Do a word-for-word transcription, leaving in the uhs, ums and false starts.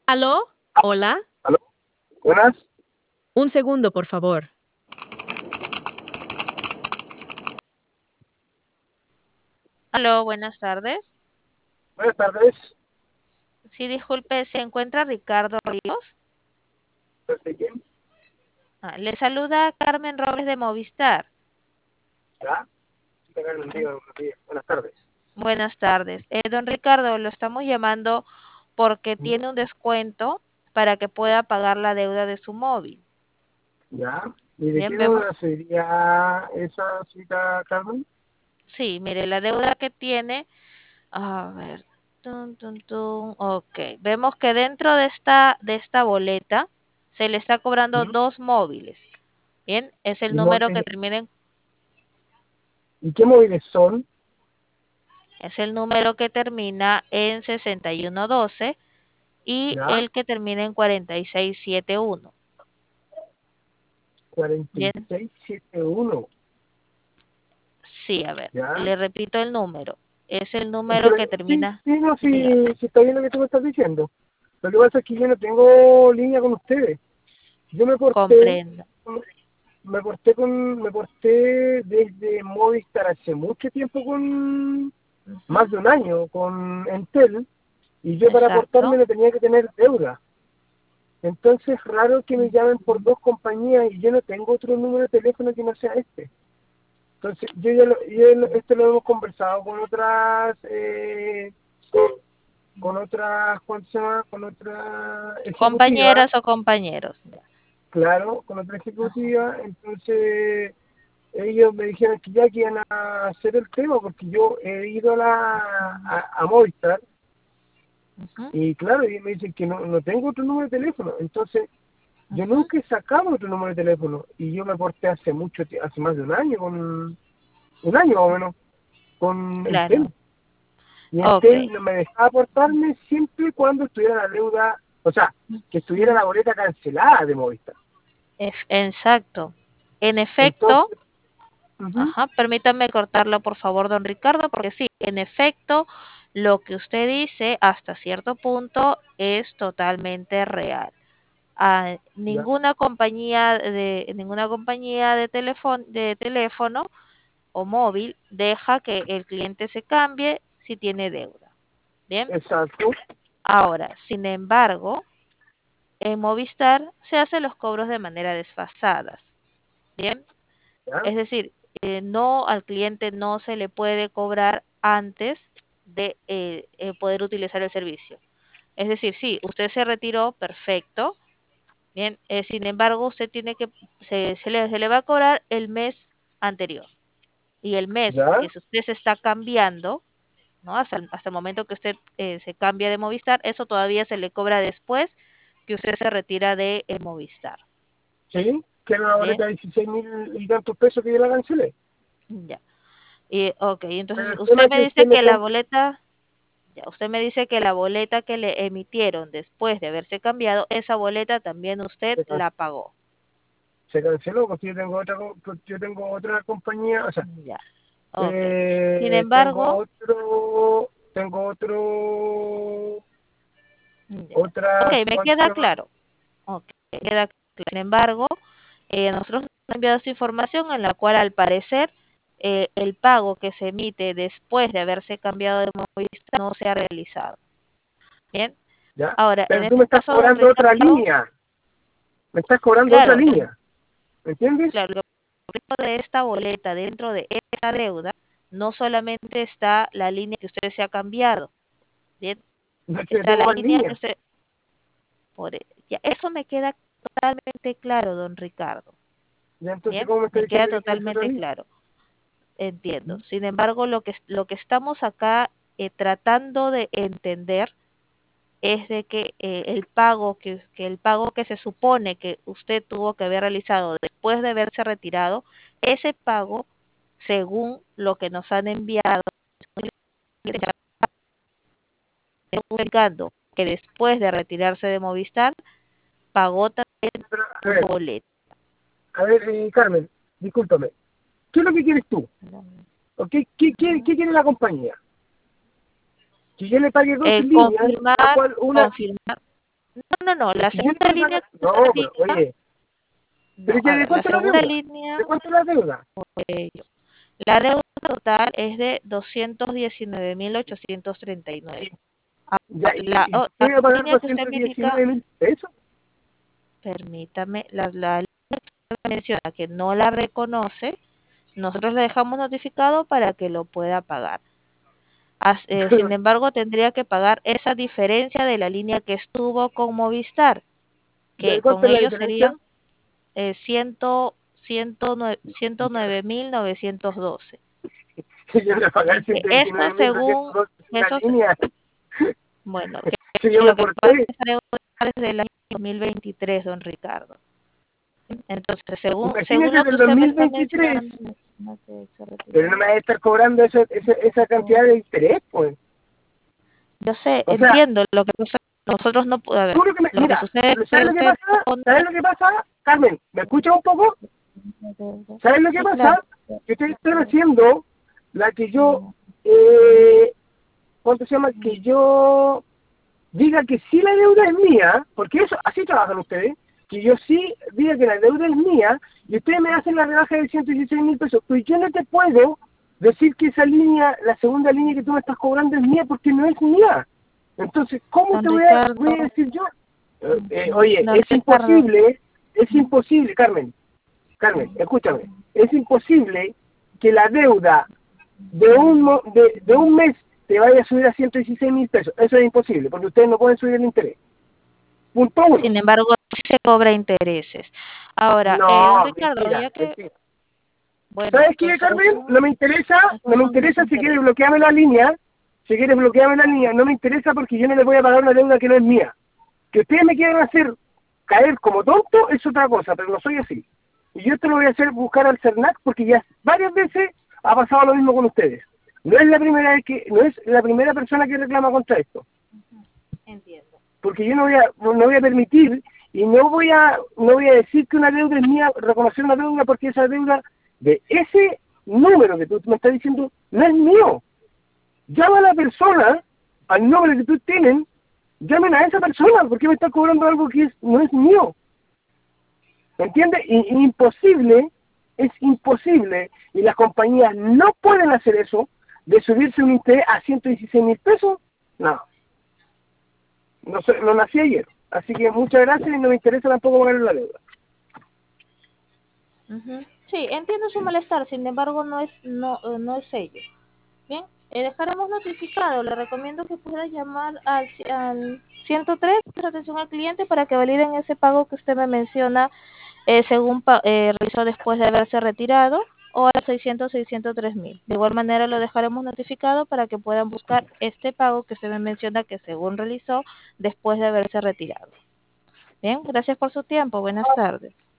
¿Aló? Hola. ¿Aló? ¿Buenas? Un segundo, por favor. Aló, buenas tardes. Buenas tardes. Sí, disculpe, ¿se encuentra Ricardo Ríos? ¿Desde quién? Ah, le saluda Carmen Robles de Movistar. ¿Ya? Sí, te agarro el día, buenos días. Buenas tardes. Buenas tardes. Eh, don Ricardo, lo estamos llamando porque ¿Mm? tiene un descuento para que pueda pagar la deuda de su móvil. ¿Ya? ¿Y de Bien, qué vemos. deuda sería esa cita, Carmen? Sí, mire, la deuda que tiene, a ver, tun, tun, tun, ok, vemos que dentro de esta, de esta boleta se le está cobrando ¿Mm? dos móviles. Bien, es el ¿Y, mo- número que eh, termina en ¿y qué móviles son? Es el número que termina en sesenta y uno doce y ¿Ya? el que termina en cuarenta y seis setenta y uno. Bien, cuarenta y seis setenta y uno. sí, a ver, ¿Ya? le repito el número. Es el Es que, número que sí, termina, sí, no, sí, dígame, sí está bien lo que tú me estás diciendo. Lo que pasa es que yo no tengo línea con ustedes. Yo me corté, comprendo. me corté con, me corté desde Movistar hace mucho tiempo con, Ujú, más de un año con Entel, y yo para exacto. aportarme no tenía que tener deuda. Entonces es raro que me llamen por dos compañías y yo no tengo otro número de teléfono que no sea este. Entonces yo ya lo, yo lo- esto lo hemos conversado con otras, eh, con otras, ¿cómo se llama? Con otra ejecutiva, Compañeras o compañeros. Ya. claro, con otra Ajá, ejecutiva. Entonces ellos me dijeron que ya que iban a hacer el tema porque yo he ido a la a, a Movistar. ujú, Y claro, y me dicen que no, no tengo otro número de teléfono. Entonces, yo ujú, nunca he sacado otro número de teléfono. Y yo me corté hace mucho, tie- hace más de un año, con un año más o menos, con claro. Entel. Y Ok. Entel no me dejaba aportarme siempre y cuando estuviera la deuda, o sea, que estuviera Ujú, la boleta cancelada de Movistar. ef- Exacto. En efecto, Entonces, ujú, ajá, permítame cortarlo, por favor, don Ricardo, porque sí, en efecto, lo que usted dice hasta cierto punto es totalmente real. Ah, ya, ninguna compañía de ninguna compañía de teléfono de teléfono o móvil deja que el cliente se cambie si tiene deuda. Bien. exacto, Ahora, sin embargo, en Movistar se hacen los cobros de manera desfasadas. Bien. ya, Es decir, eh, no al cliente no se le puede cobrar antes de eh, eh, poder utilizar el servicio. Es decir, sí, usted se retiró, perfecto, bien, eh, sin embargo, usted tiene que, se, se le, se le va a cobrar el mes anterior. Y el mes ya, que si usted se está cambiando, ¿no? Hasta el, hasta el momento que usted eh, se cambia de Movistar, eso todavía se le cobra después que usted se retira de eh, Movistar. sí, que era una Bien, boleta de dieciséis mil y tantos pesos que yo la cancelé. ya. Y, ok, Pero entonces el tema usted es me que dice usted me que la está. boleta Ya, usted me dice que la boleta que le emitieron después de haberse cambiado, esa boleta también usted la pagó. Se canceló porque yo tengo otra co- porque yo tengo otra compañía, o sea, Ya, ok. Sin eh, tengo embargo, otro tengo otro ya. Ok, otra me ¿cómo se queda llama? claro. Ok, me queda claro. Sin embargo, eh, nosotros nos han enviado esa información en la cual al parecer eh, el pago que se emite después de haberse cambiado de Movistar no se ha realizado. Bien, Ya, ahora, en pero tú me este estás caso, don cobrando otra Ricardo, línea, me estás cobrando otra claro, el línea, ¿me entiendes? Claro, lo dentro de esta boleta, dentro de esta deuda, no solamente está la línea que usted se ha cambiado, ¿bien? No es que Está tengo la más línea que líneas, usted, por, e- ya, eso me queda totalmente claro, don Ricardo, ya entonces ¿bien? cómo me estás Me queda diciendo que tienes otra totalmente línea. claro, entiendo. ¿Mm? Sin embargo, lo que, lo que estamos acá eh, tratando de entender es de que eh, el pago que, que el pago que se supone que usted tuvo que haber realizado después de haberse retirado, ese pago, según lo que nos han enviado, indicando que después de retirarse de Movistar, pagó también Pero, a un ver, boleto. a ver, eh, Carmen, discúlpame, ¿qué es lo que quieres tú? ¿O qué, qué, qué, qué quiere la compañía? Que yo le pague dos Eh, líneas, la confirmar, cual una, confirmar. No, no, no, la Si yo no segunda te línea pago- que No, usted pero indica, oye, no, ¿pero a ya de ver, la cuánto es la segunda deuda? línea, ¿De cuánto es la deuda? eh, la deuda total es de doscientos diecinueve mil ochocientos treinta y nueve. Sí, ya, y, La, y oh, yo la voy a pagar línea que usted doscientos me indica, diecinueve mil pesos. permítame, la, la línea que usted menciona que no la reconoce, nosotros le dejamos notificado para que lo pueda pagar. As- eh, sin embargo, tendría que pagar esa diferencia de la línea que estuvo con Movistar, ¿De que cuánto con es la ellos diferencia? serían eh, cien, ciento nueve mil novecientos doce. Si yo le pagué Que ciento esto diecinueve mil según, doscientos doce una eso, se- línea, bueno, que que yo me lo que pasa es porté. que esa deuda es del año dos mil veintitrés, don Ricardo. Entonces, según, según Imagínate lo que del usted me está dos mil veintitrés, mencionando, no sé, se pero no retiró. me vas a estar cobrando esa, esa, esa cantidad de interés, pues. Yo sé, O sea, entiendo lo que pasa, nosotros no, a ver, tú lo que me, lo que mira, sucede es ¿sabes que lo que usted pasa? pone ¿Sabes lo que pasa? Carmen, ¿me escuchas un poco? ¿Sabes lo que sí, claro. pasa? Que estoy, estoy haciendo la que yo, eh, ¿cuánto se llama? Que yo diga que sí la deuda es mía, porque eso, así trabajan ustedes, que yo sí diga que la deuda es mía, y ustedes me hacen la rebaja de ciento dieciséis mil pesos, pues yo no te puedo decir que esa línea, la segunda línea que tú me estás cobrando es mía, porque no es mía. Entonces, ¿cómo Don te voy a, Ricardo, voy a decir yo? Eh, eh, oye, don es Ricardo, imposible, es imposible, Carmen, Carmen, escúchame, es imposible que la deuda de un, mo- de, de un mes te vaya a subir a ciento dieciséis mil pesos. Eso es imposible, porque ustedes no pueden subir el interés. Punto uno. sin embargo, sí se cobra intereses. Ahora, eh, don No, Ricardo, mentira, ya que, mentira. bueno, ¿Sabes qué, pues Carmen? No según, me interesa, no esos me son sus interesa si quieres intereses. bloquearme la línea, si quieres bloquearme la línea, no me interesa porque yo no le voy a pagar una deuda que no es mía. Que ustedes me quieran hacer caer como tonto es otra cosa, pero no soy así. Y yo te lo voy a hacer buscar al CERNAC porque ya varias veces ha pasado lo mismo con ustedes. No es la primera vez que, no es la primera persona que reclama contra esto. Entiendo. Porque yo no voy a, no voy a permitir y no voy a, no voy a decir que una deuda es mía, reconocer una deuda porque esa deuda de ese número que tú me estás diciendo no es mío. Llama a la persona, al nombre que tú tienes, llamen a esa persona, porque me está cobrando algo que es, no es mío. ¿Me entiendes? Y, y imposible, es imposible, y las compañías no pueden hacer eso, de subirse un interés a ciento dieciséis mil pesos. No, no, sé, no nací ayer. Así que muchas gracias y no me interesa tampoco pagar la deuda. Ujú. Sí, entiendo su malestar, sin embargo, no es, no, eh, no es ello. Bien, eh, dejaremos notificado. Le recomiendo que pueda llamar al, al ciento tres, que es atención al cliente, para que validen ese pago que usted me menciona, eh, según pa- eh, realizó después de haberse retirado, o a seiscientos, seiscientos tres mil. De igual manera, lo dejaremos notificado para que puedan buscar este pago que usted me menciona que según realizó después de haberse retirado. Bien, gracias por su tiempo. Buenas tardes.